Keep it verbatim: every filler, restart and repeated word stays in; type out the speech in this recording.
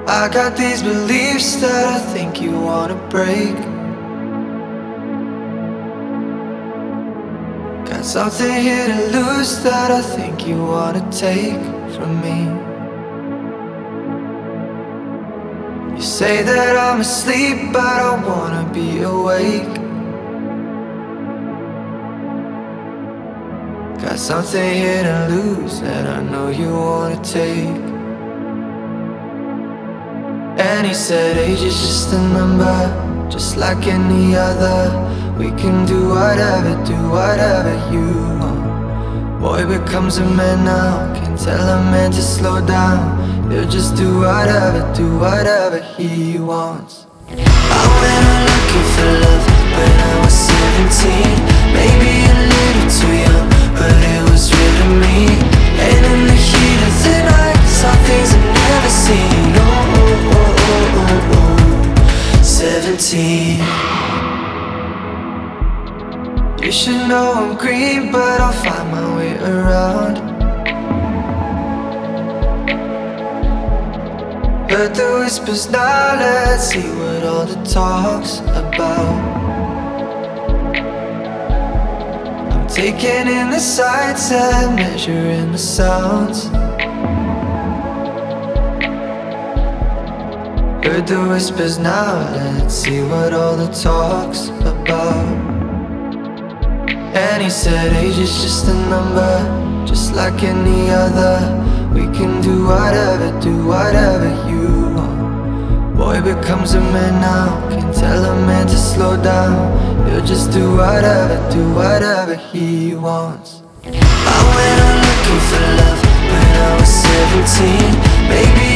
I got these beliefs that I think you wanna break. Got something here to lose that I think you wanna take from me. You say that I'm asleep, but I wanna be awake. Got something here to lose that I know you wanna take. And he said age is just a number, just like any other. We can do whatever, do whatever you want. Boy becomes a man now, can't tell a man to slow down. He'll just do whatever, do whatever he wants. I went on looking for love when I was seventeen. Maybe a little too young, but it was real to me. And in the heat of the night, saw things I've never seen. Oh, oh, oh, oh, oh, oh. seventeen. You should know I'm green, but I'll find my way around. Heard the whispers, now let's see what all the talk's about. I'm taking in the sights and measuring the sounds. Heard the whispers, now let's see what all the talk's about. And he said age is just a number, just like any other. We can do whatever, do whatever you want. Boy becomes a man now, can't tell a man to slow down. He'll just do whatever, do whatever he wants. I went on looking for love when I was seventeen. Maybe